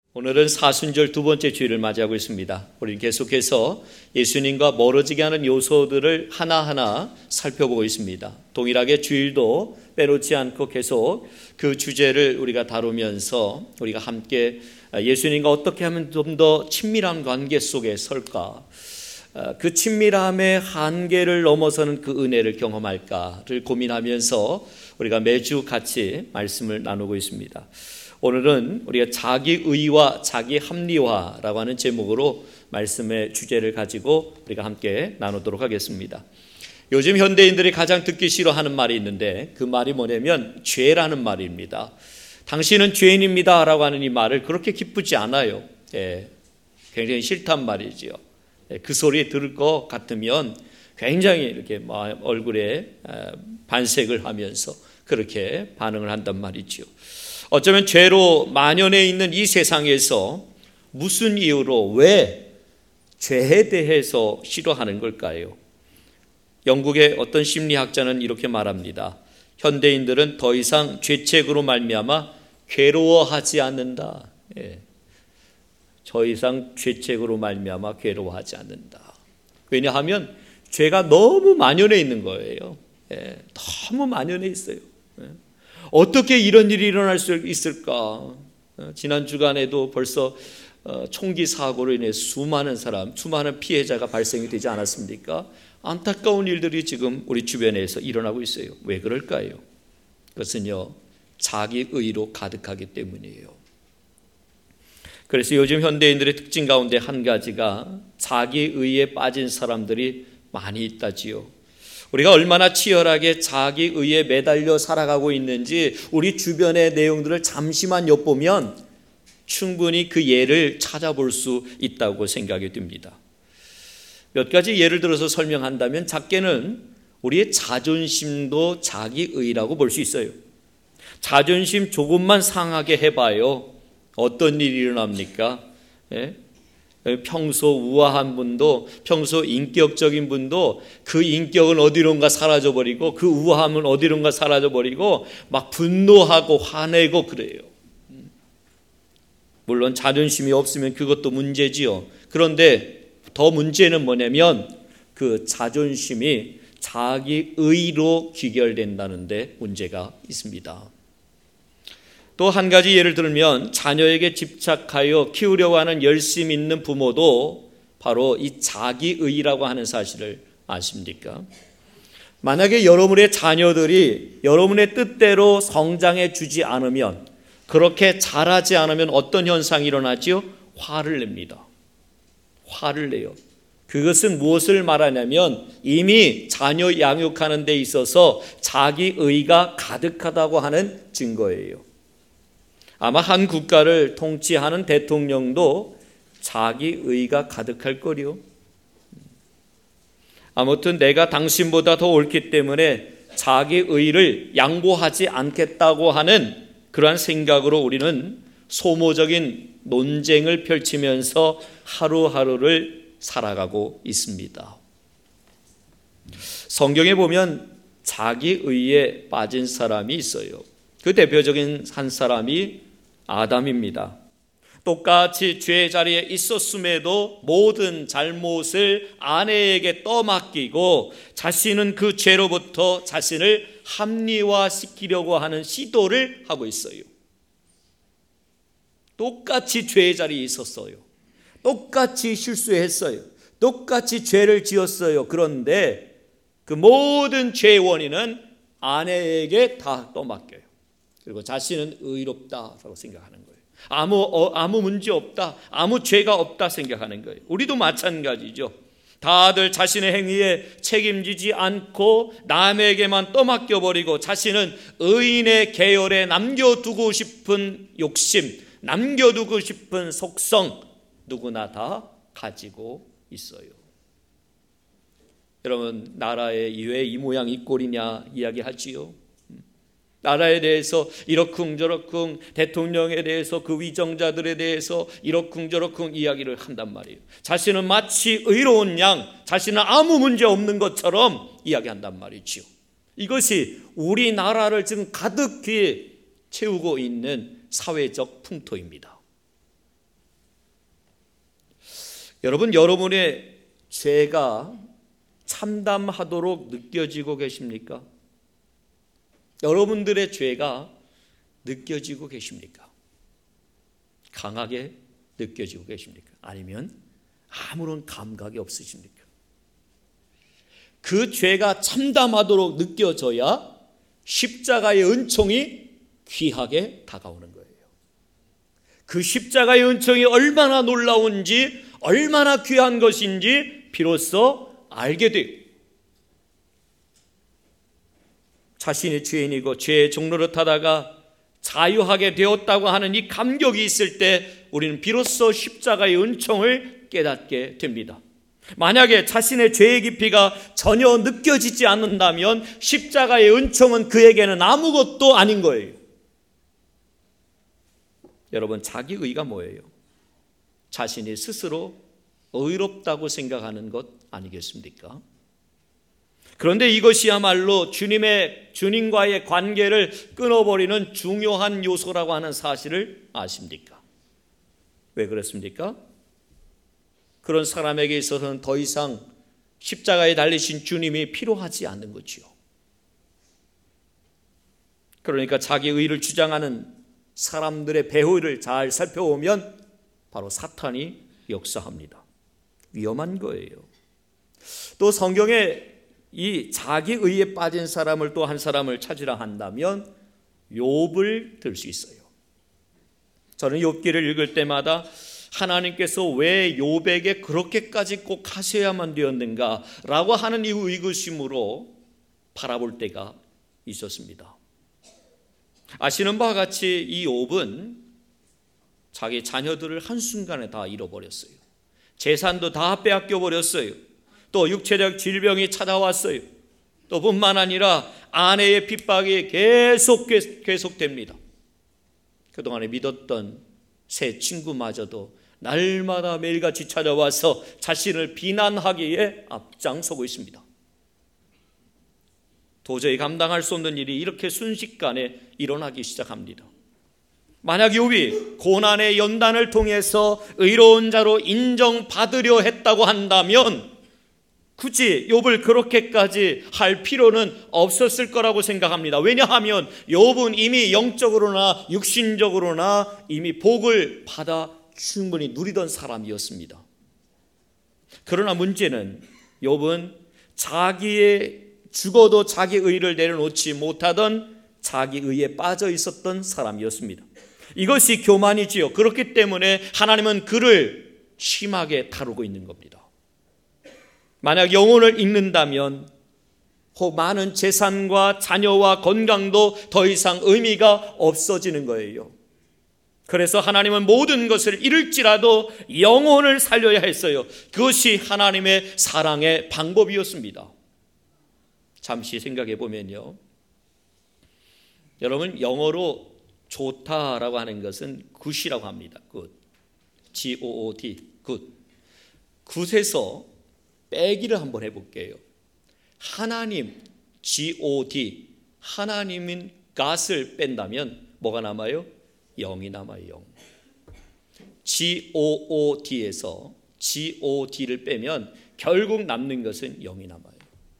오늘은 사순절 두 번째 주일을 맞이하고 있습니다. 우리는 계속해서 예수님과 멀어지게 하는 요소들을 하나하나 살펴보고 있습니다. 동일하게 주일도 빼놓지 않고 계속 그 주제를 우리가 다루면서 우리가 함께 예수님과 어떻게 하면 좀 더 친밀한 관계 속에 설까, 그 친밀함의 한계를 넘어서는 그 은혜를 경험할까를 고민하면서 우리가 매주 같이 말씀을 나누고 있습니다. 오늘은 우리가 자기의와 자기합리화라고 하는 제목으로 말씀의 주제를 가지고 우리가 함께 나누도록 하겠습니다. 요즘 현대인들이 가장 듣기 싫어하는 말이 있는데 그 말이 뭐냐면 죄라는 말입니다. 당신은 죄인입니다 라고 하는 이 말을 그렇게 기쁘지 않아요. 굉장히 싫단 말이지요. 그 소리 들을 것 같으면 굉장히 이렇게 얼굴에 반색을 하면서 그렇게 반응을 한단 말이지요. 어쩌면 죄로 만연해 있는 이 세상에서 무슨 이유로 왜 죄에 대해서 싫어하는 걸까요? 영국의 어떤 심리학자는 이렇게 말합니다. 현대인들은 더 이상 죄책으로 말미암아 괴로워하지 않는다. 더 이상 죄책으로 말미암아 괴로워하지 않는다. 왜냐하면 죄가 너무 만연해 있는 거예요. 너무 만연해 있어요. 어떻게 이런 일이 일어날 수 있을까? 지난 주간에도 벌써 총기 사고로 인해 수많은 피해자가 발생이 되지 않았습니까? 안타까운 일들이 지금 우리 주변에서 일어나고 있어요. 왜 그럴까요? 그것은요, 자기의로 가득하기 때문이에요. 그래서 요즘 현대인들의 특징 가운데 한 가지가 자기의에 빠진 사람들이 많이 있다지요. 우리가 얼마나 치열하게 자기의에 매달려 살아가고 있는지 우리 주변의 내용들을 잠시만 엿보면 충분히 그 예를 찾아볼 수 있다고 생각이 듭니다. 몇 가지 예를 들어서 설명한다면 작게는 우리의 자존심도 자기의라고 볼 수 있어요. 자존심 조금만 상하게 해봐요. 어떤 일이 일어납니까? 평소 우아한 분도, 평소 인격적인 분도 그 인격은 어디론가 사라져버리고 그 우아함은 어디론가 사라져버리고 막 분노하고 화내고 그래요. 물론 자존심이 없으면 그것도 문제지요. 그런데 더 문제는 뭐냐면 그 자존심이 자기의로 귀결된다는 데 문제가 있습니다. 또 한 가지 예를 들면 자녀에게 집착하여 키우려고 하는 열심 있는 부모도 바로 이 자기의라고 하는 사실을 아십니까? 만약에 여러분의 자녀들이 여러분의 뜻대로 성장해 주지 않으면, 그렇게 자라지 않으면 어떤 현상이 일어나지요? 화를 냅니다. 화를 내요. 그것은 무엇을 말하냐면 이미 자녀 양육하는 데 있어서 자기의가 가득하다고 하는 증거예요. 아마 한 국가를 통치하는 대통령도 자기의가 가득할 거리요. 아무튼 내가 당신보다 더 옳기 때문에 자기의를 양보하지 않겠다고 하는 그러한 생각으로 우리는 소모적인 논쟁을 펼치면서 하루하루를 살아가고 있습니다. 성경에 보면 자기의에 빠진 사람이 있어요. 그 대표적인 한 사람이 아담입니다. 똑같이 죄의 자리에 있었음에도 모든 잘못을 아내에게 떠맡기고 자신은 그 죄로부터 자신을 합리화시키려고 하는 시도를 하고 있어요. 똑같이 죄의 자리에 있었어요. 똑같이 실수했어요. 똑같이 죄를 지었어요. 그런데 그 모든 죄의 원인은 아내에게 다 떠맡겨요. 그리고 자신은 의롭다라고 생각하는 거예요. 아무 문제 없다, 아무 죄가 없다 생각하는 거예요. 우리도 마찬가지죠. 다들 자신의 행위에 책임지지 않고 남에게만 떠맡겨버리고 자신은 의인의 계열에 남겨두고 싶은 욕심, 남겨두고 싶은 속성 누구나 다 가지고 있어요. 여러분, 나라에 왜 이 모양 이 꼴이냐 이야기하지요. 나라에 대해서 이러쿵저러쿵, 대통령에 대해서 그 위정자들에 대해서 이러쿵저러쿵 이야기를 한단 말이에요. 자신은 마치 의로운 양, 자신은 아무 문제 없는 것처럼 이야기한단 말이죠. 이것이 우리나라를 지금 가득히 채우고 있는 사회적 풍토입니다. 여러분, 여러분의 죄가 참담하도록 느껴지고 계십니까? 여러분들의 죄가 느껴지고 계십니까? 강하게 느껴지고 계십니까? 아니면 아무런 감각이 없으십니까? 그 죄가 참담하도록 느껴져야 십자가의 은총이 귀하게 다가오는 거예요. 그 십자가의 은총이 얼마나 놀라운지, 얼마나 귀한 것인지 비로소 알게 돼요. 자신이 죄인이고 죄의 종로를 타다가 자유하게 되었다고 하는 이 감격이 있을 때 우리는 비로소 십자가의 은총을 깨닫게 됩니다. 만약에 자신의 죄의 깊이가 전혀 느껴지지 않는다면 십자가의 은총은 그에게는 아무것도 아닌 거예요. 여러분, 자기의가 뭐예요? 자신이 스스로 의롭다고 생각하는 것 아니겠습니까? 그런데 이것이야말로 주님과의 관계를 끊어버리는 중요한 요소라고 하는 사실을 아십니까? 왜 그렇습니까? 그런 사람에게 있어서는 더 이상 십자가에 달리신 주님이 필요하지 않는 거지요. 그러니까 자기 의를 주장하는 사람들의 배후를 잘 살펴보면 바로 사탄이 역사합니다. 위험한 거예요. 또 성경에 이 자기 의에 빠진 사람을 또 한 사람을 찾으라 한다면 욥을 들 수 있어요. 저는 욥기를 읽을 때마다 하나님께서 왜 욥에게 그렇게까지 꼭 하셔야만 되었는가 라고 하는 이 의구심으로 바라볼 때가 있었습니다. 아시는 바와 같이 이 욥은 자기 자녀들을 한순간에 다 잃어버렸어요. 재산도 다 빼앗겨 버렸어요. 또 육체적 질병이 찾아왔어요. 또 뿐만 아니라 아내의 핍박이 계속됩니다. 그동안에 믿었던 새 친구마저도 날마다 매일같이 찾아와서 자신을 비난하기에 앞장서고 있습니다. 도저히 감당할 수 없는 일이 이렇게 순식간에 일어나기 시작합니다. 만약 욥이 고난의 연단을 통해서 의로운 자로 인정받으려 했다고 한다면 굳이 욥을 그렇게까지 할 필요는 없었을 거라고 생각합니다. 왜냐하면 욥은 이미 영적으로나 육신적으로나 이미 복을 받아 충분히 누리던 사람이었습니다. 그러나 문제는 욥은 죽어도 자기 의를 내려놓지 못하던 자기 의에 빠져 있었던 사람이었습니다. 이것이 교만이지요. 그렇기 때문에 하나님은 그를 심하게 다루고 있는 겁니다. 만약 영혼을 잃는다면 혹 많은 재산과 자녀와 건강도 더 이상 의미가 없어지는 거예요. 그래서 하나님은 모든 것을 잃을지라도 영혼을 살려야 했어요. 그것이 하나님의 사랑의 방법이었습니다. 잠시 생각해 보면요, 여러분, 영어로 좋다라고 하는 것은 굿이라고 합니다. 굿, G-O-O-D, 굿. 굿에서 빼기를 한번 해볼게요. 하나님, G-O-D, 하나님인 God을 뺀다면 뭐가 남아요? 0이 남아요. 0. G-O-O-D에서 G-O-D를 빼면 결국 남는 것은 0이 남아요.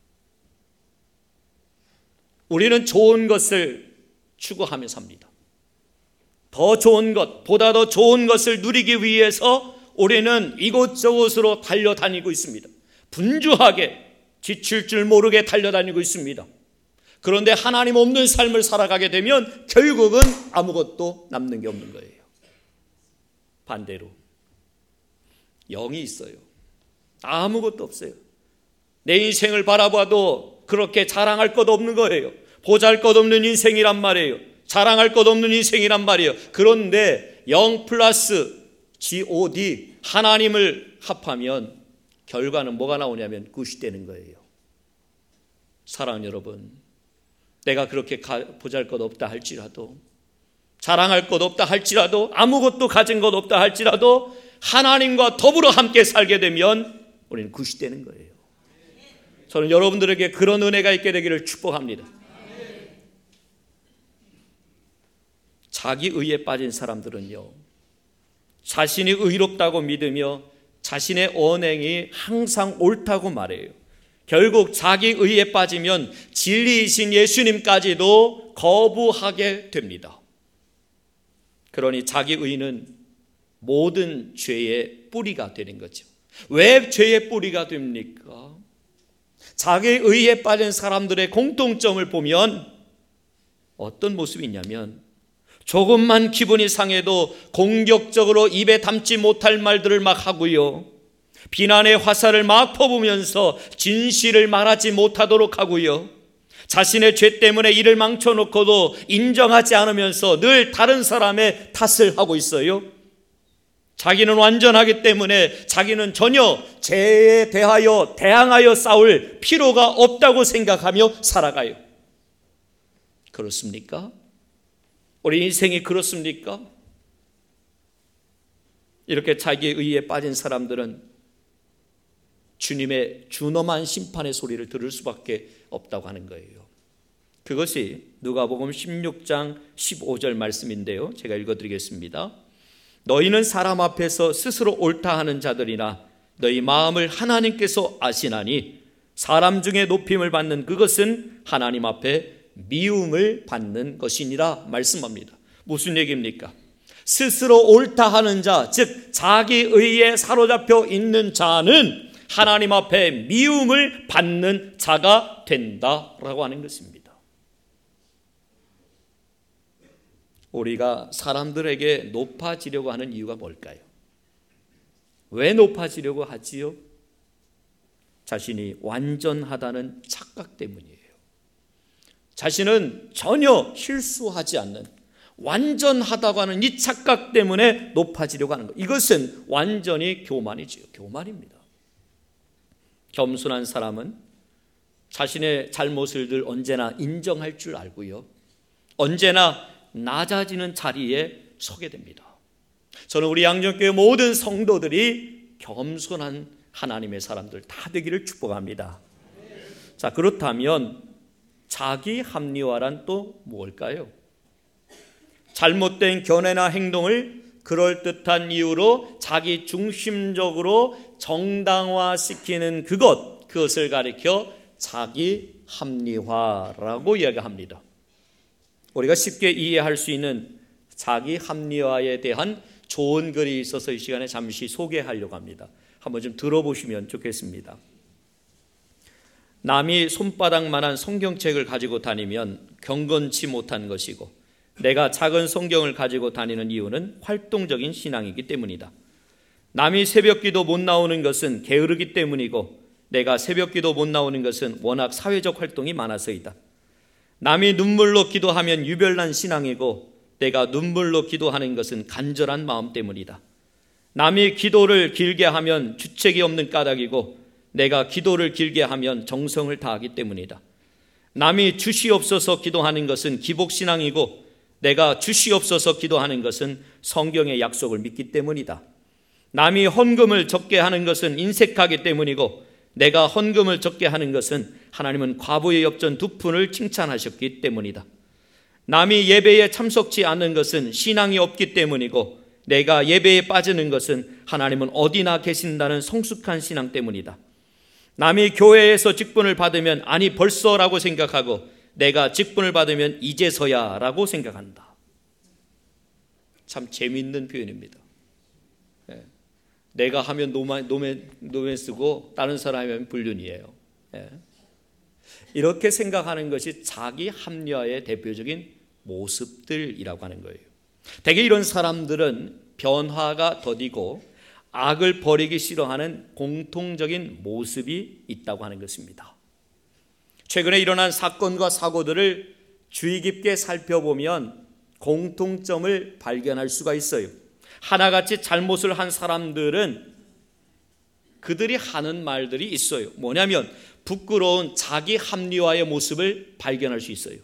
우리는 좋은 것을 추구하며 삽니다. 더 좋은 것, 보다 더 좋은 것을 누리기 위해서 우리는 이곳저곳으로 달려다니고 있습니다. 분주하게 지칠 줄 모르게 달려다니고 있습니다. 그런데 하나님 없는 삶을 살아가게 되면 결국은 아무것도 남는 게 없는 거예요. 반대로 0이 있어요. 아무것도 없어요. 내 인생을 바라봐도 그렇게 자랑할 것 없는 거예요. 보잘것없는 인생이란 말이에요. 자랑할 것 없는 인생이란 말이에요. 그런데 0 플러스 God, 하나님을 합하면 결과는 뭐가 나오냐면 굿이 되는 거예요. 사랑하는 여러분, 내가 그렇게 보잘것 없다 할지라도, 자랑할 것 없다 할지라도, 아무것도 가진 것 없다 할지라도 하나님과 더불어 함께 살게 되면 우리는 굿이 되는 거예요. 저는 여러분들에게 그런 은혜가 있게 되기를 축복합니다. 자기 의에 빠진 사람들은요, 자신이 의롭다고 믿으며 자신의 언행이 항상 옳다고 말해요. 결국 자기 의에 빠지면 진리이신 예수님까지도 거부하게 됩니다. 그러니 자기 의는 모든 죄의 뿌리가 되는 거죠. 왜 죄의 뿌리가 됩니까? 자기 의에 빠진 사람들의 공통점을 보면 어떤 모습이 있냐면 조금만 기분이 상해도 공격적으로 입에 담지 못할 말들을 막 하고요. 비난의 화살을 막 퍼부으면서 진실을 말하지 못하도록 하고요. 자신의 죄 때문에 일을 망쳐놓고도 인정하지 않으면서 늘 다른 사람의 탓을 하고 있어요. 자기는 완전하기 때문에 자기는 전혀 죄에 대하여 대항하여 싸울 필요가 없다고 생각하며 살아가요. 그렇습니까? 우리 인생이 그렇습니까? 이렇게 자기의 의에 빠진 사람들은 주님의 준엄한 심판의 소리를 들을 수밖에 없다고 하는 거예요. 그것이 누가복음 16장 15절 말씀인데요. 제가 읽어드리겠습니다. 너희는 사람 앞에서 스스로 옳다 하는 자들이나 너희 마음을 하나님께서 아시나니 사람 중에 높임을 받는 그것은 하나님 앞에 미움을 받는 것이니라 말씀합니다. 무슨 얘기입니까? 스스로 옳다 하는 자, 즉 자기 의에 사로잡혀 있는 자는 하나님 앞에 미움을 받는 자가 된다라고 하는 것입니다. 우리가 사람들에게 높아지려고 하는 이유가 뭘까요? 왜 높아지려고 하지요? 자신이 완전하다는 착각 때문이에요. 자신은 전혀 실수하지 않는 완전하다고 하는 이 착각 때문에 높아지려고 하는 것. 이것은 완전히 교만이지요. 교만입니다. 겸손한 사람은 자신의 잘못을 늘 언제나 인정할 줄 알고요. 언제나 낮아지는 자리에 서게 됩니다. 저는 우리 양정교회 모든 성도들이 겸손한 하나님의 사람들 다 되기를 축복합니다. 자, 그렇다면 자기 합리화란 또 무엇일까요? 잘못된 견해나 행동을 그럴듯한 이유로 자기 중심적으로 정당화시키는 그것을 가리켜 자기 합리화라고 이야기합니다. 우리가 쉽게 이해할 수 있는 자기 합리화에 대한 좋은 글이 있어서 이 시간에 잠시 소개하려고 합니다. 한번 좀 들어보시면 좋겠습니다. 남이 손바닥만한 성경책을 가지고 다니면 경건치 못한 것이고 내가 작은 성경을 가지고 다니는 이유는 활동적인 신앙이기 때문이다. 남이 새벽기도 못 나오는 것은 게으르기 때문이고 내가 새벽기도 못 나오는 것은 워낙 사회적 활동이 많아서이다. 남이 눈물로 기도하면 유별난 신앙이고 내가 눈물로 기도하는 것은 간절한 마음 때문이다. 남이 기도를 길게 하면 주책이 없는 까닭이고 내가 기도를 길게 하면 정성을 다하기 때문이다. 남이 주시옵소서 기도하는 것은 기복신앙이고 내가 주시옵소서 기도하는 것은 성경의 약속을 믿기 때문이다. 남이 헌금을 적게 하는 것은 인색하기 때문이고 내가 헌금을 적게 하는 것은 하나님은 과부의 엽전 2푼을 칭찬하셨기 때문이다. 남이 예배에 참석치 않는 것은 신앙이 없기 때문이고 내가 예배에 빠지는 것은 하나님은 어디나 계신다는 성숙한 신앙 때문이다. 남이 교회에서 직분을 받으면 아니 벌써라고 생각하고 내가 직분을 받으면 이제서야 라고 생각한다. 참 재미있는 표현입니다. 내가 하면 노멘 쓰고 다른 사람이 하면 불륜이에요. 이렇게 생각하는 것이 자기 합리화의 대표적인 모습들이라고 하는 거예요. 대개 이런 사람들은 변화가 더디고 악을 버리기 싫어하는 공통적인 모습이 있다고 하는 것입니다. 최근에 일어난 사건과 사고들을 주의 깊게 살펴보면 공통점을 발견할 수가 있어요. 하나같이 잘못을 한 사람들은 그들이 하는 말들이 있어요. 뭐냐면 부끄러운 자기 합리화의 모습을 발견할 수 있어요.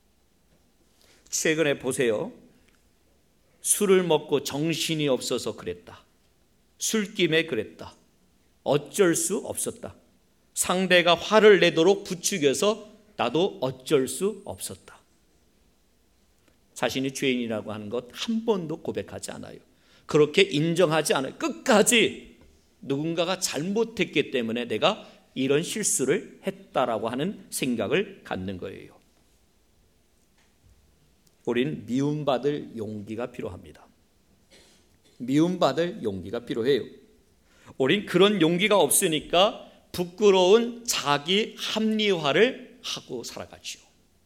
최근에 보세요. 술을 먹고 정신이 없어서 그랬다. 술김에 그랬다. 어쩔 수 없었다. 상대가 화를 내도록 부추겨서 나도 어쩔 수 없었다. 자신이 죄인이라고 하는 것 한 번도 고백하지 않아요. 그렇게 인정하지 않아요. 끝까지 누군가가 잘못했기 때문에 내가 이런 실수를 했다라고 하는 생각을 갖는 거예요. 우리는 미움받을 용기가 필요합니다. 미움받을 용기가 필요해요. 우린 그런 용기가 없으니까 부끄러운 자기 합리화를 하고 살아가죠.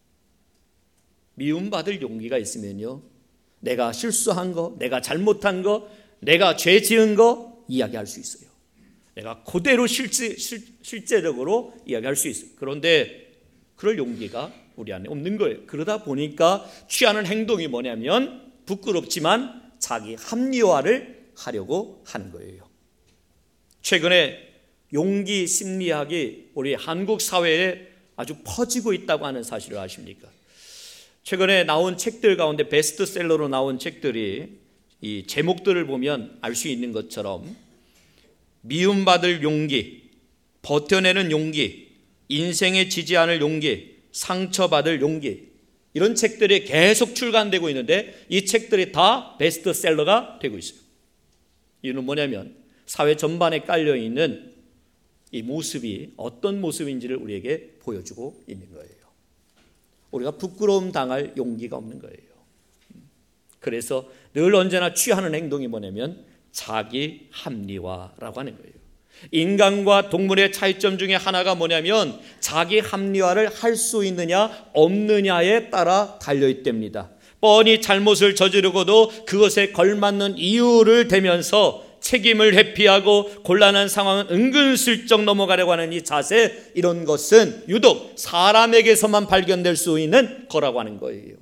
미움받을 용기가 있으면요, 내가 실수한 거, 내가 잘못한 거, 내가 죄 지은 거 이야기할 수 있어요. 내가 그대로 실제적으로 이야기할 수 있어요. 그런데 그럴 용기가 우리 안에 없는 거예요. 그러다 보니까 취하는 행동이 뭐냐면 부끄럽지만 자기 합리화를 하려고 하는 거예요. 최근에 용기 심리학이 우리 한국 사회에 아주 퍼지고 있다고 하는 사실을 아십니까? 최근에 나온 책들 가운데 베스트셀러로 나온 책들이 이 제목들을 보면 알 수 있는 것처럼 미움받을 용기, 버텨내는 용기, 인생에 지지 않을 용기, 상처받을 용기, 이런 책들이 계속 출간되고 있는데 이 책들이 다 베스트셀러가 되고 있어요. 이유는 뭐냐면 사회 전반에 깔려있는 이 모습이 어떤 모습인지를 우리에게 보여주고 있는 거예요. 우리가 부끄러움 당할 용기가 없는 거예요. 그래서 늘 언제나 취하는 행동이 뭐냐면 자기 합리화라고 하는 거예요. 인간과 동물의 차이점 중에 하나가 뭐냐면 자기 합리화를 할 수 있느냐 없느냐에 따라 달려있답니다. 뻔히 잘못을 저지르고도 그것에 걸맞는 이유를 대면서 책임을 회피하고 곤란한 상황은 은근슬쩍 넘어가려고 하는 이 자세, 이런 것은 유독 사람에게서만 발견될 수 있는 거라고 하는 거예요.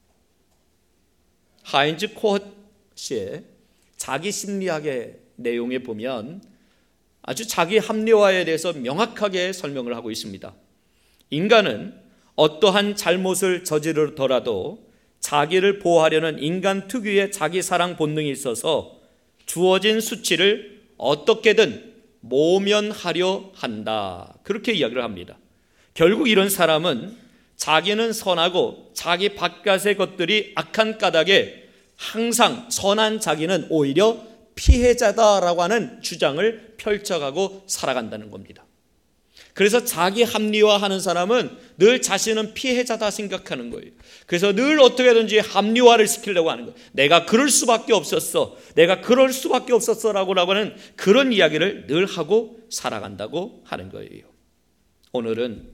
하인즈 코헛의 자기 심리학의 내용에 보면 아주 자기 합리화에 대해서 명확하게 설명을 하고 있습니다. 인간은 어떠한 잘못을 저지르더라도 자기를 보호하려는 인간 특유의 자기 사랑 본능이 있어서 주어진 수치를 어떻게든 모면하려 한다, 그렇게 이야기를 합니다. 결국 이런 사람은 자기는 선하고 자기 바깥의 것들이 악한 까닭에 항상 선한 자기는 오히려 피해자다라고 하는 주장을 펼쳐가고 살아간다는 겁니다. 그래서 자기 합리화하는 사람은 늘 자신은 피해자다 생각하는 거예요. 그래서 늘 어떻게든지 합리화를 시키려고 하는 거예요. 내가 그럴 수밖에 없었어, 내가 그럴 수밖에 없었어라고 하는 그런 이야기를 늘 하고 살아간다고 하는 거예요. 오늘은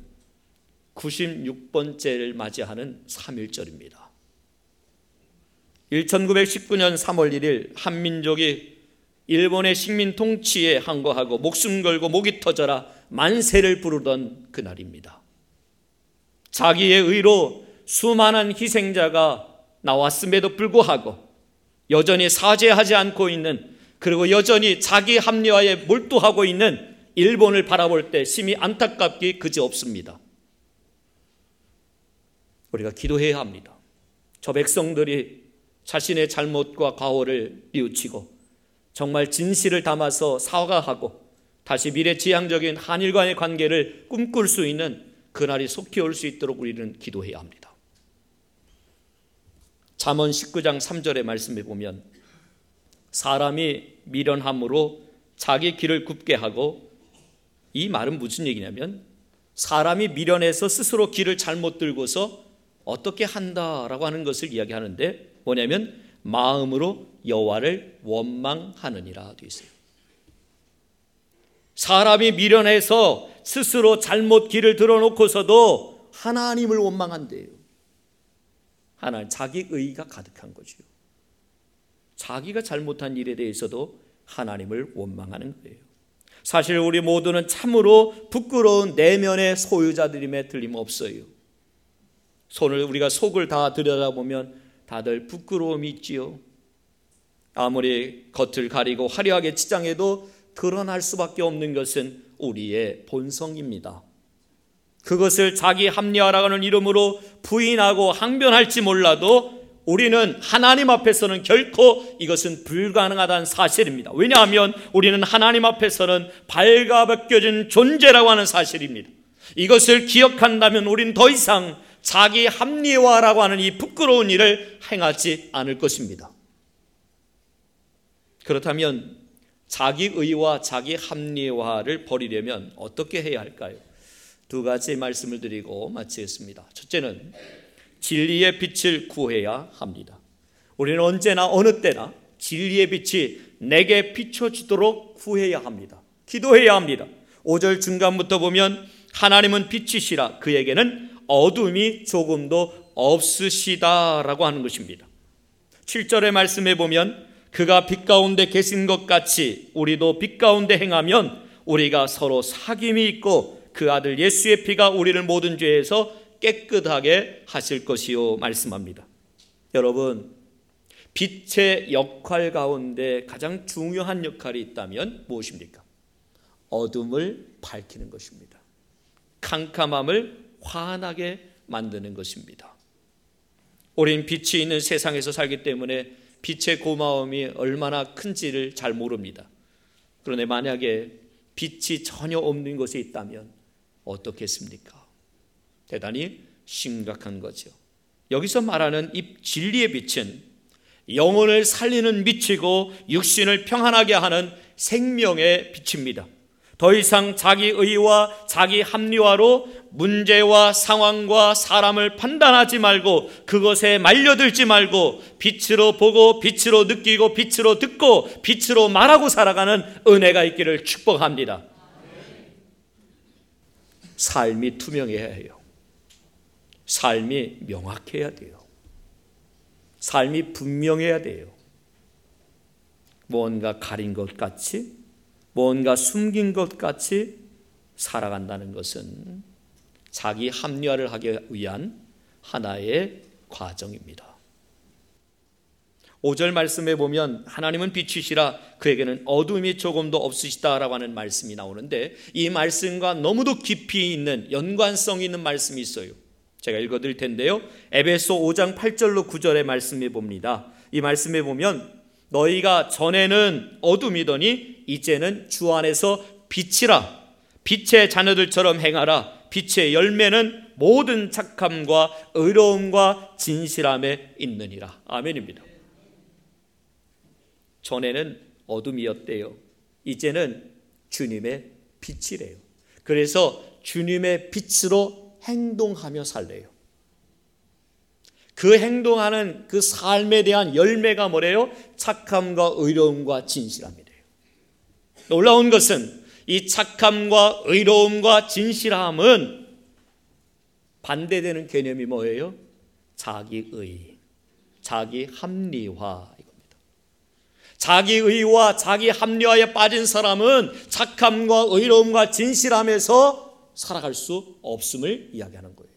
96번째를 맞이하는 3.1절입니다. 1919년 3월 1일 한민족이 일본의 식민 통치에 항거하고 목숨 걸고 목이 터져라 만세를 부르던 그날입니다. 자기의 의로 수많은 희생자가 나왔음에도 불구하고 여전히 사죄하지 않고 있는, 그리고 여전히 자기 합리화에 몰두하고 있는 일본을 바라볼 때 심히 안타깝기 그지없습니다. 우리가 기도해야 합니다. 저 백성들이 자신의 잘못과 과오를 뉘우치고 정말 진실을 담아서 사과하고 다시 미래지향적인 한일 간의 관계를 꿈꿀 수 있는 그날이 속히 올 수 있도록 우리는 기도해야 합니다. 잠언 19장 3절의 말씀에 보면 사람이 미련함으로 자기 길을 굽게 하고, 이 말은 무슨 얘기냐면 사람이 미련해서 스스로 길을 잘못 들고서 어떻게 한다라고 하는 것을 이야기하는데, 뭐냐면 마음으로 여호와를 원망하느니라 되어 있어요. 사람이 미련해서 스스로 잘못 길을 들어놓고서도 하나님을 원망한대요. 하나님, 자기 의의가 가득한 거죠. 자기가 잘못한 일에 대해서도 하나님을 원망하는 거예요. 사실 우리 모두는 참으로 부끄러운 내면의 소유자들임에 틀림없어요. 우리가 속을 다 들여다보면 다들 부끄러움이 있지요. 아무리 겉을 가리고 화려하게 치장해도 드러날 수밖에 없는 것은 우리의 본성입니다. 그것을 자기 합리화라고 하는 이름으로 부인하고 항변할지 몰라도 우리는 하나님 앞에서는 결코 이것은 불가능하다는 사실입니다. 왜냐하면 우리는 하나님 앞에서는 발가벗겨진 존재라고 하는 사실입니다. 이것을 기억한다면 우리는 더 이상 자기 합리화라고 하는 이 부끄러운 일을 행하지 않을 것입니다. 그렇다면 자기의와 자기 합리화를 버리려면 어떻게 해야 할까요? 두 가지 말씀을 드리고 마치겠습니다. 첫째는 진리의 빛을 구해야 합니다. 우리는 언제나 어느 때나 진리의 빛이 내게 비춰지도록 구해야 합니다. 기도해야 합니다. 5절 중간부터 보면 하나님은 빛이시라 그에게는 어둠이 조금도 없으시다라고 하는 것입니다. 7절의 말씀에 보면 그가 빛 가운데 계신 것 같이 우리도 빛 가운데 행하면 우리가 서로 사귐이 있고 그 아들 예수의 피가 우리를 모든 죄에서 깨끗하게 하실 것이요 말씀합니다. 여러분, 빛의 역할 가운데 가장 중요한 역할이 있다면 무엇입니까? 어둠을 밝히는 것입니다. 캄캄함을 환하게 만드는 것입니다. 우린 빛이 있는 세상에서 살기 때문에 빛의 고마움이 얼마나 큰지를 잘 모릅니다. 그런데 만약에 빛이 전혀 없는 곳에 있다면 어떻겠습니까? 대단히 심각한 거죠. 여기서 말하는 이 진리의 빛은 영혼을 살리는 빛이고 육신을 평안하게 하는 생명의 빛입니다. 더 이상 자기 의와 자기 합리화로 문제와 상황과 사람을 판단하지 말고 그것에 말려들지 말고 빛으로 보고 빛으로 느끼고 빛으로 듣고 빛으로 말하고 살아가는 은혜가 있기를 축복합니다. 삶이 투명해야 해요. 삶이 명확해야 돼요. 삶이 분명해야 돼요. 뭔가 가린 것 같이, 뭔가 숨긴 것 같이 살아간다는 것은 자기 합리화를 하기 위한 하나의 과정입니다. 5절 말씀에 보면 하나님은 빛이시라 그에게는 어둠이 조금도 없으시다라고 하는 말씀이 나오는데 이 말씀과 너무도 깊이 있는 연관성 있는 말씀이 있어요. 제가 읽어드릴 텐데요. 에베소 5장 8절로 9절의 말씀에 봅니다. 이 말씀에 보면 너희가 전에는 어둠이더니 이제는 주 안에서 빛이라 빛의 자녀들처럼 행하라. 빛의 열매는 모든 착함과 의로움과 진실함에 있느니라. 아멘입니다. 전에는 어둠이었대요. 이제는 주님의 빛이래요. 그래서 주님의 빛으로 행동하며 살래요. 그 행동하는 그 삶에 대한 열매가 뭐래요? 착함과 의로움과 진실함이래요. 놀라운 것은 이 착함과 의로움과 진실함은 반대되는 개념이 뭐예요? 자기의, 자기 합리화 이겁니다. 자기의와 자기 합리화에 빠진 사람은 착함과 의로움과 진실함에서 살아갈 수 없음을 이야기하는 거예요.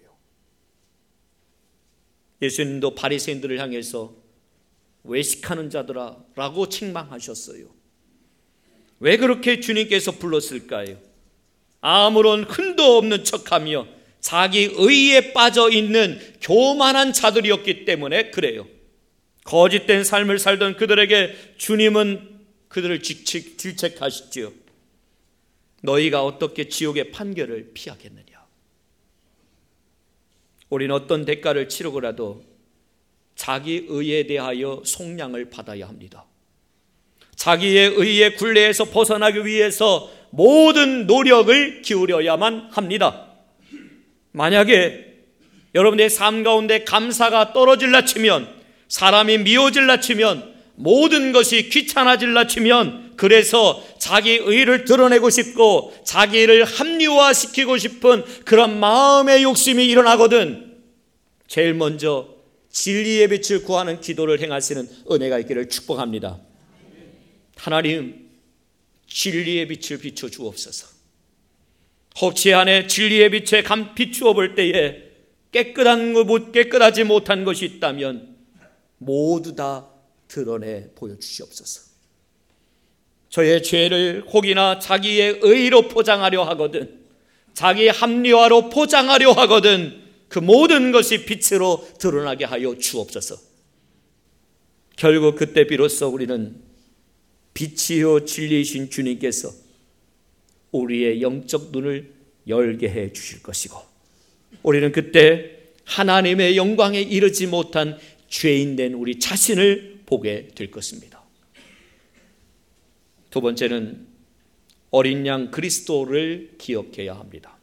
예수님도 바리새인들을 향해서 외식하는 자들아 라고 책망하셨어요. 왜 그렇게 주님께서 불렀을까요? 아무런 흔도 없는 척하며 자기 의에 빠져 있는 교만한 자들이었기 때문에 그래요. 거짓된 삶을 살던 그들에게 주님은 그들을 질책하시지요. 너희가 어떻게 지옥의 판결을 피하겠느냐? 우리는 어떤 대가를 치르고라도 자기 의에 대하여 속량을 받아야 합니다. 자기의 의의 굴레에서 벗어나기 위해서 모든 노력을 기울여야만 합니다. 만약에 여러분의 삶 가운데 감사가 떨어질라 치면, 사람이 미워질라 치면, 모든 것이 귀찮아질라 치면, 그래서 자기 의를 드러내고 싶고 자기를 합리화시키고 싶은 그런 마음의 욕심이 일어나거든 제일 먼저 진리의 빛을 구하는 기도를 행하시는 은혜가 있기를 축복합니다. 하나님, 진리의 빛을 비춰 주옵소서. 혹시 안에 진리의 빛에 비추어 볼 때에 깨끗하지 못한 것이 있다면 모두 다 드러내 보여주시옵소서. 저의 죄를 혹이나 자기의 의로 포장하려 하거든, 자기의 합리화로 포장하려 하거든 그 모든 것이 빛으로 드러나게 하여 주옵소서. 결국 그때 비로소 우리는 빛이요 진리이신 주님께서 우리의 영적 눈을 열게 해 주실 것이고, 우리는 그때 하나님의 영광에 이르지 못한 죄인된 우리 자신을 보게 될 것입니다. 두 번째는 어린 양 그리스도를 기억해야 합니다.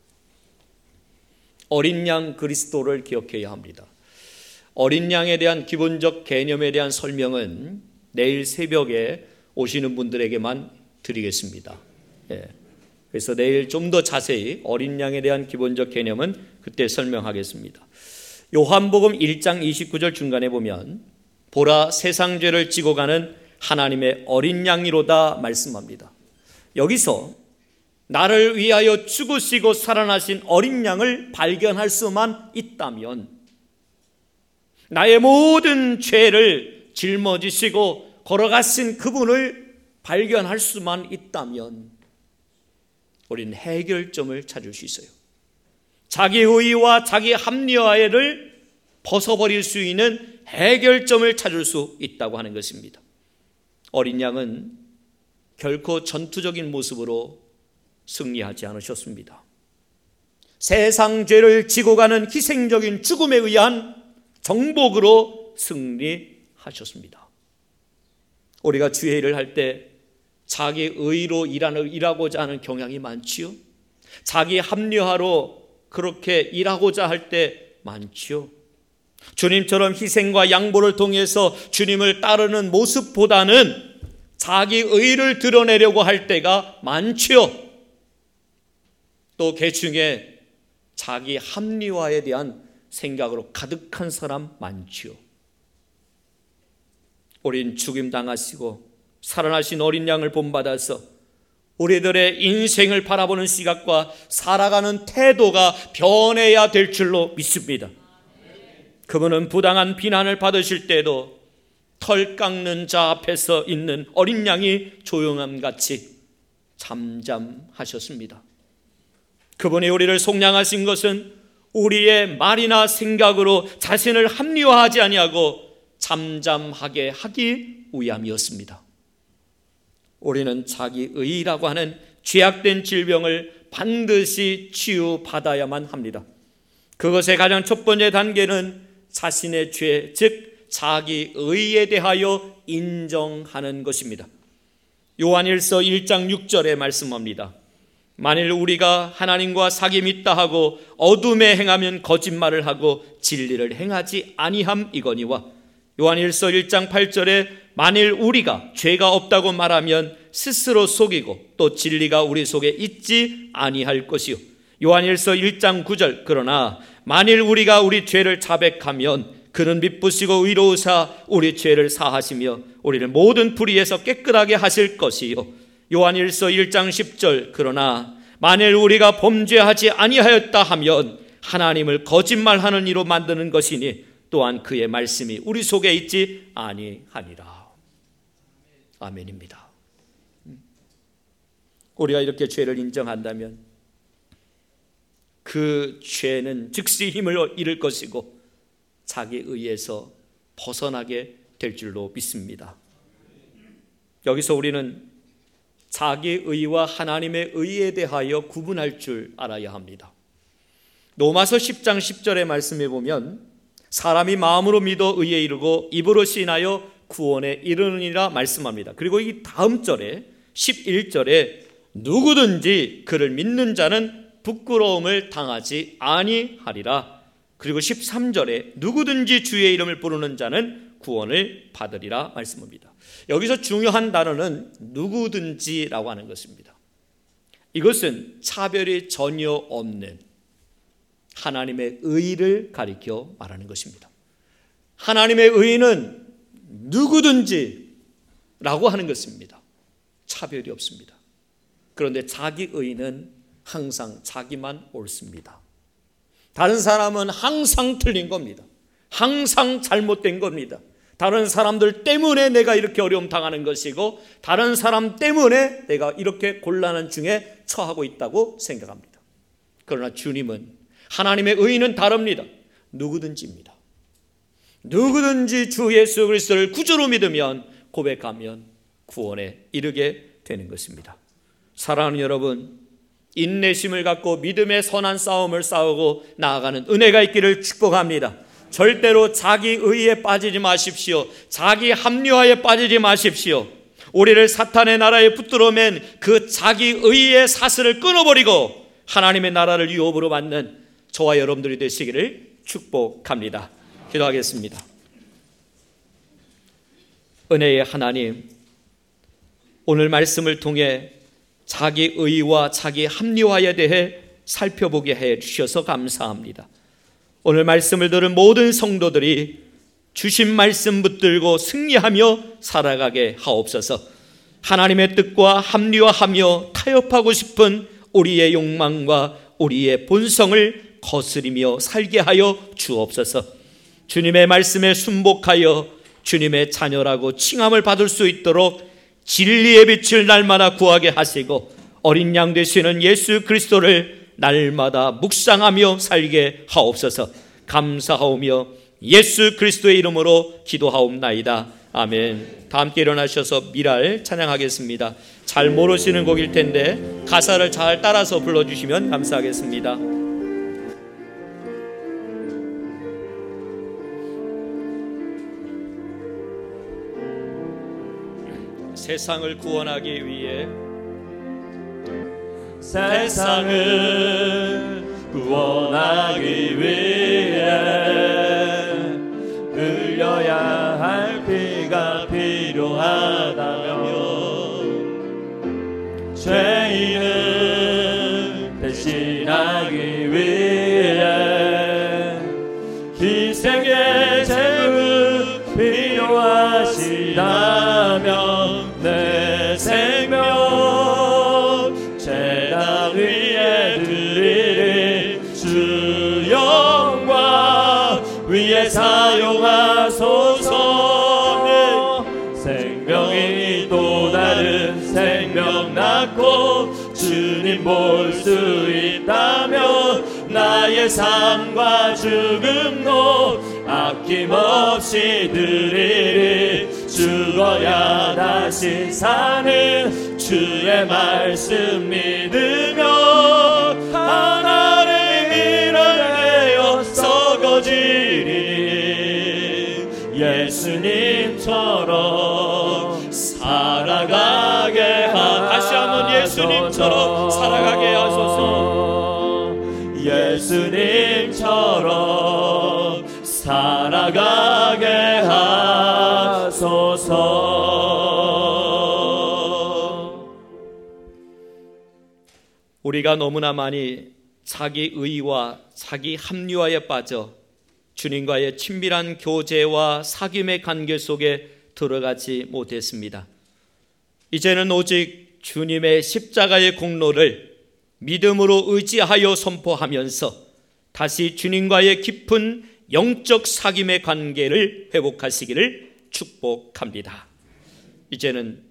어린 양 그리스도를 기억해야 합니다. 어린 양에 대한 기본적 개념에 대한 설명은 내일 새벽에 오시는 분들에게만 드리겠습니다. 그래서 내일 좀 더 자세히 어린 양에 대한 기본적 개념은 그때 설명하겠습니다. 요한복음 1장 29절 중간에 보면 보라 세상 죄를 지고 가는 하나님의 어린 양이로다 말씀합니다. 여기서 나를 위하여 죽으시고 살아나신 어린 양을 발견할 수만 있다면, 나의 모든 죄를 짊어지시고 걸어가신 그분을 발견할 수만 있다면 우리는 해결점을 찾을 수 있어요. 자기 의의와 자기 합리화를 벗어버릴 수 있는 해결점을 찾을 수 있다고 하는 것입니다. 어린 양은 결코 전투적인 모습으로 승리하지 않으셨습니다. 세상 죄를 지고 가는 희생적인 죽음에 의한 정복으로 승리하셨습니다. 우리가 주의 일을 할 때 자기 의로 일하고자 하는 경향이 많지요. 자기 합리화로 그렇게 일하고자 할 때 많지요. 주님처럼 희생과 양보를 통해서 주님을 따르는 모습보다는 자기 의를 드러내려고 할 때가 많지요. 또 개중에 자기 합리화에 대한 생각으로 가득한 사람 많지요. 우린 죽임당하시고 살아나신 어린 양을 본받아서 우리들의 인생을 바라보는 시각과 살아가는 태도가 변해야 될 줄로 믿습니다. 그분은 부당한 비난을 받으실 때도 털 깎는 자 앞에서 있는 어린 양이 조용함같이 잠잠하셨습니다. 그분이 우리를 속량하신 것은 우리의 말이나 생각으로 자신을 합리화하지 아니하고 잠잠하게 하기 위함이었습니다. 우리는 자기 의라고 하는 죄악된 질병을 반드시 치유받아야만 합니다. 그것의 가장 첫 번째 단계는 자신의 죄, 즉 자기 의에 대하여 인정하는 것입니다. 요한일서 1장 6절에 말씀합니다. 만일 우리가 하나님과 사귐 있다 하고 어둠에 행하면 거짓말을 하고 진리를 행하지 아니함이거니와, 요한일서 1장 8절에 만일 우리가 죄가 없다고 말하면 스스로 속이고 또 진리가 우리 속에 있지 아니할 것이요, 요한일서 1장 9절 그러나 만일 우리가 우리 죄를 자백하면 그는 미쁘시고 의로우사 우리 죄를 사하시며 우리를 모든 불의에서 깨끗하게 하실 것이요, 요한일서 1장 10절 그러나 만일 우리가 범죄하지 아니하였다 하면 하나님을 거짓말하는 이로 만드는 것이니 또한 그의 말씀이 우리 속에 있지 아니하니라. 아멘입니다. 우리가 이렇게 죄를 인정한다면 그 죄는 즉시 힘을 잃을 것이고 자기 의에서 벗어나게 될 줄로 믿습니다. 여기서 우리는 자기 의와 하나님의 의에 대하여 구분할 줄 알아야 합니다. 로마서 10장 10절의 말씀에 보면 사람이 마음으로 믿어 의에 이르고 입으로 시인하여 구원에 이르느니라 말씀합니다. 그리고 이 다음 절에 11절에 누구든지 그를 믿는 자는 부끄러움을 당하지 아니하리라. 그리고 13절에 누구든지 주의 이름을 부르는 자는 구원을 받으리라 말씀합니다. 여기서 중요한 단어는 누구든지라고 하는 것입니다. 이것은 차별이 전혀 없는 하나님의 의를 가리켜 말하는 것입니다. 하나님의 의는 누구든지라고 하는 것입니다. 차별이 없습니다. 그런데 자기 의는 항상 자기만 옳습니다. 다른 사람은 항상 틀린 겁니다. 항상 잘못된 겁니다. 다른 사람들 때문에 내가 이렇게 어려움 당하는 것이고 다른 사람 때문에 내가 이렇게 곤란한 중에 처하고 있다고 생각합니다. 그러나 주님은 하나님의 의는 다릅니다. 누구든지입니다. 누구든지 주 예수 그리스도를 구주로 믿으면 고백하면 구원에 이르게 되는 것입니다. 사랑하는 여러분, 인내심을 갖고 믿음의 선한 싸움을 싸우고 나아가는 은혜가 있기를 축복합니다. 절대로 자기 의에 빠지지 마십시오. 자기 합리화에 빠지지 마십시오. 우리를 사탄의 나라에 붙들어 맨 그 자기 의의 사슬을 끊어버리고 하나님의 나라를 유업으로 받는 저와 여러분들이 되시기를 축복합니다. 기도하겠습니다. 은혜의 하나님, 오늘 말씀을 통해 자기 의와 자기 합리화에 대해 살펴보게 해 주셔서 감사합니다. 오늘 말씀을 들은 모든 성도들이 주신 말씀 붙들고 승리하며 살아가게 하옵소서. 하나님의 뜻과 합리화하며 타협하고 싶은 우리의 욕망과 우리의 본성을 거스리며 살게 하여 주옵소서. 주님의 말씀에 순복하여 주님의 자녀라고 칭함을 받을 수 있도록 진리의 빛을 날마다 구하게 하시고 어린 양 되시는 예수 그리스도를 날마다 묵상하며 살게 하옵소서. 감사하오며 예수 그리스도의 이름으로 기도하옵나이다. 아멘. 다 함께 일어나셔서 미랄 찬양하겠습니다. 잘 모르시는 곡일 텐데 가사를 잘 따라서 불러주시면 감사하겠습니다. 세상을 구원하기 위해 세상을 구원하기 위해 흘려야 할 피가 필요하다면 죄인을 대신하기 위해 희생의 제물 필요하시다면 내 생명 제단 위에 드리리 주 영광 위에 사용하소서. 생명이 또 다른 생명 낳고 주님 볼 수 있다면 나의 삶과 죽음도 아낌없이 드리리. 죽어야 다시 사는 주의 말씀 믿으며 하나님의 일을 썩어지리. 예수님처럼 살아가게 다시 한번 예수님처럼 살아가게 하소서. 예수님처럼 살아가게 하소서. 우리가 너무나 많이 자기 의와 자기 합리화에 빠져 주님과의 친밀한 교제와 사귐의 관계 속에 들어가지 못했습니다. 이제는 오직 주님의 십자가의 공로를 믿음으로 의지하여 선포하면서 다시 주님과의 깊은 영적 사귐의 관계를 회복하시기를 축복합니다. 이제는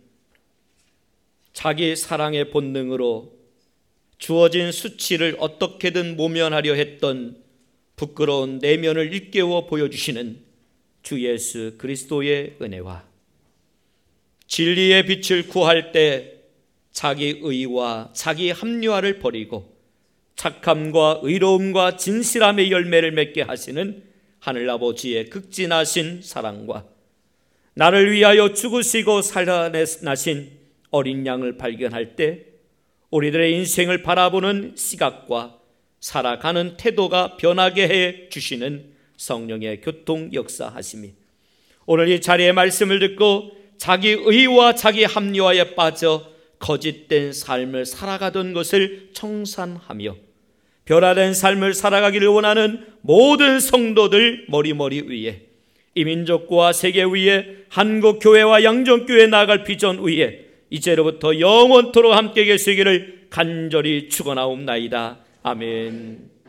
자기 사랑의 본능으로 주어진 수치를 어떻게든 모면하려 했던 부끄러운 내면을 일깨워 보여주시는 주 예수 그리스도의 은혜와 진리의 빛을 구할 때 자기 의와 자기 합리화를 버리고 착함과 의로움과 진실함의 열매를 맺게 하시는 하늘아버지의 극진하신 사랑과 나를 위하여 죽으시고 살아나신 어린 양을 발견할 때 우리들의 인생을 바라보는 시각과 살아가는 태도가 변하게 해 주시는 성령의 교통 역사하심이 오늘 이 자리의 말씀을 듣고 자기 의와 자기 합리화에 빠져 거짓된 삶을 살아가던 것을 청산하며 변화된 삶을 살아가기를 원하는 모든 성도들 머리머리 위에 이 민족과 세계 위에 한국교회와 양정교회 나아갈 비전 위에 이제로부터 영원토록 함께 계시기를 간절히 축원하옵나이다. 아멘.